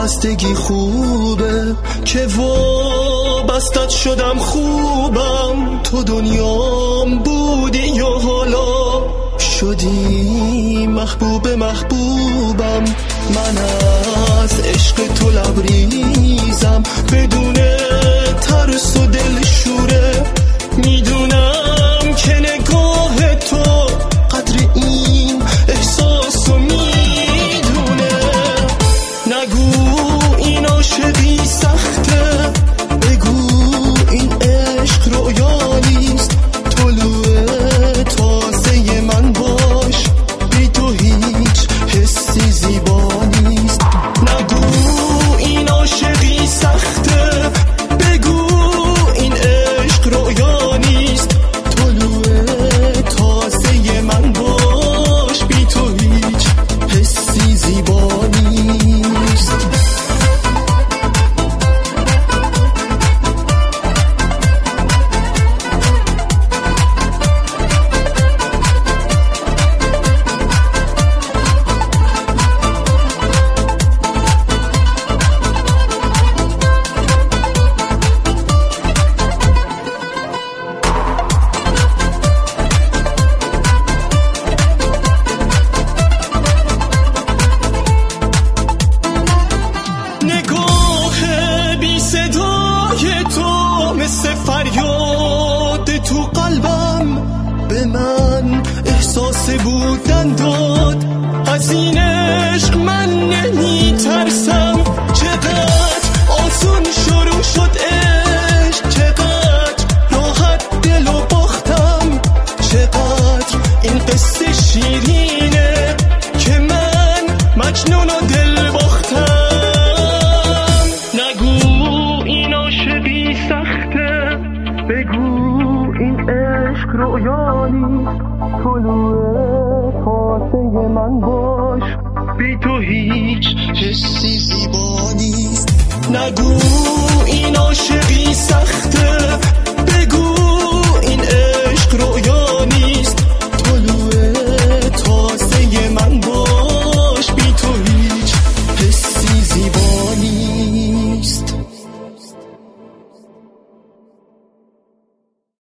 وابستگی خوبه که وابستت شدم خوبم، تو دنیام بودی یا حالا شدی محبوب محبوبم. من از عشق تو لبریزم بدون ترس و دلشوره، میدونم که نگاه تو قدر این احساسو میدونه. نگو این عاشقی سخته، بگو این عشق رویا نیست، طلوع تازه من باش، بی تو هیچ حسی زیبا نیست. نگو این عاشقی سخته، بگو این عشق رویا نیست، طلوع تازه من باش، بی تو هیچ حسی زیبا نیست. مثل فریاد تو قلبم به من احساس بودن داد. از این عشق من نمی ترسم، چقدر آسون شروع شد عشق، چقدر راحت دلو باختم، چقدر این قصه شیرینه که من مجنون و دل باختم. نگو این عاشقی سخته، بگو این عشق رویا نیست، طلوع تازه من باش، بی تو هیچ حسی زیبا نیست. نگو